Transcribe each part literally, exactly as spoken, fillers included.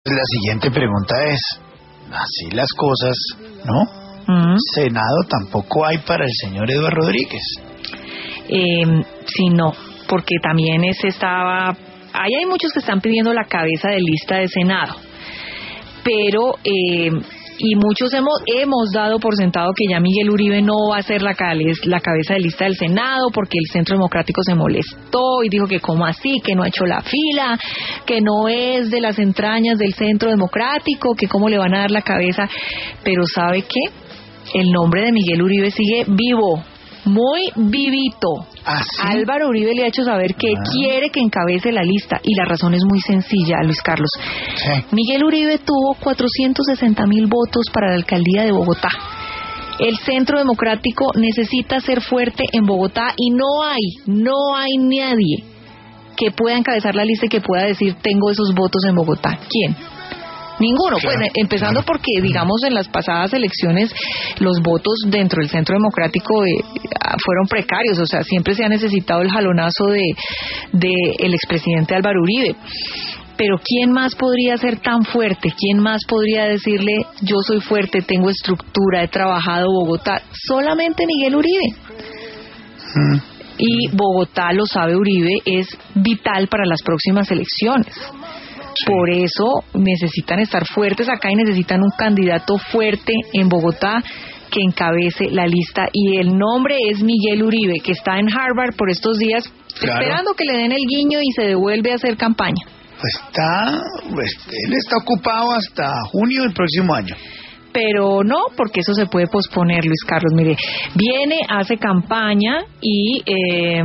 La siguiente pregunta es, así las cosas, ¿no? Mm. Senado tampoco hay para el señor Eduardo Rodríguez. Eh, sí, no, porque también ese estaba... Ahí hay muchos que están pidiendo la cabeza de lista de Senado, pero... Eh, y muchos hemos hemos dado por sentado que ya Miguel Uribe no va a ser la, la cabeza de lista del Senado porque el Centro Democrático se molestó y dijo que cómo así, que no ha hecho la fila, que no es de las entrañas del Centro Democrático, que cómo le van a dar la cabeza. Pero ¿sabe qué? El nombre de Miguel Uribe sigue vivo, muy vivito. ¿Ah, sí? Álvaro Uribe le ha hecho saber que ah. quiere que encabece la lista y la razón es muy sencilla, Luis Carlos. Sí. Miguel Uribe tuvo cuatrocientos sesenta mil votos para la alcaldía de Bogotá. El Centro Democrático necesita ser fuerte en Bogotá y no hay, no hay nadie que pueda encabezar la lista y que pueda decir tengo esos votos en Bogotá. ¿Quién? Ninguno, claro, pues empezando claro. porque, digamos, en las pasadas elecciones los votos dentro del Centro Democrático eh, fueron precarios, o sea, siempre se ha necesitado el jalonazo de, de el expresidente Álvaro Uribe. Pero ¿quién más podría ser tan fuerte? ¿Quién más podría decirle, yo soy fuerte, tengo estructura, he trabajado Bogotá? Solamente Miguel Uribe. Hmm. Y Bogotá, lo sabe Uribe, es vital para las próximas elecciones. Sí. Por eso necesitan estar fuertes acá y necesitan un candidato fuerte en Bogotá que encabece la lista. Y el nombre es Miguel Uribe, que está en Harvard por estos días, claro. esperando que le den el guiño y se devuelve a hacer campaña. Pues está, pues, él está ocupado hasta junio del próximo año. Pero no, porque eso se puede posponer, Luis Carlos. Mire, viene, hace campaña y, eh,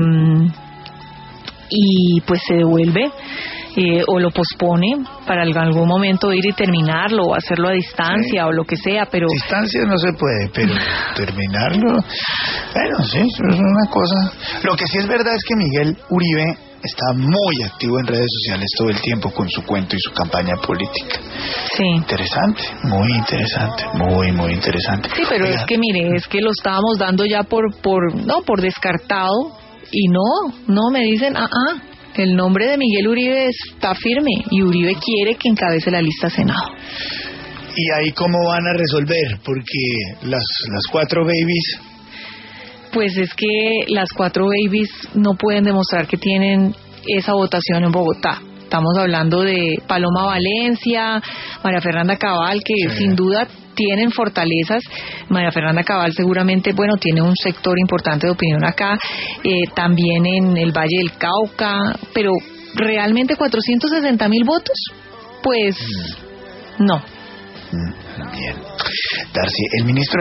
y pues se devuelve. Eh, o lo pospone para algún momento ir y terminarlo o hacerlo a distancia sí. o lo que sea, pero... Distancia no se puede, pero terminarlo... Bueno, sí, eso es una cosa... Lo que sí es verdad es que Miguel Uribe está muy activo en redes sociales todo el tiempo con su cuento y su campaña política. Sí. Interesante, muy interesante, muy, muy interesante. Sí, pero Oiga. es que mire, es que lo estábamos dando ya por, por, no, por descartado y no, no, me dicen, ah, ah. El nombre de Miguel Uribe está firme y Uribe quiere que encabece la lista Senado. ¿Y ahí cómo van a resolver? Porque las, las cuatro babies... Pues es que las cuatro babies no pueden demostrar que tienen esa votación en Bogotá. Estamos hablando de Paloma Valencia, María Fernanda Cabal, que sí. sin duda tienen fortalezas. María Fernanda Cabal seguramente, bueno, tiene un sector importante de opinión acá, eh, también en el Valle del Cauca, pero realmente cuatrocientos sesenta mil votos, pues mm. no. Mm, bien. Darcy, el ministro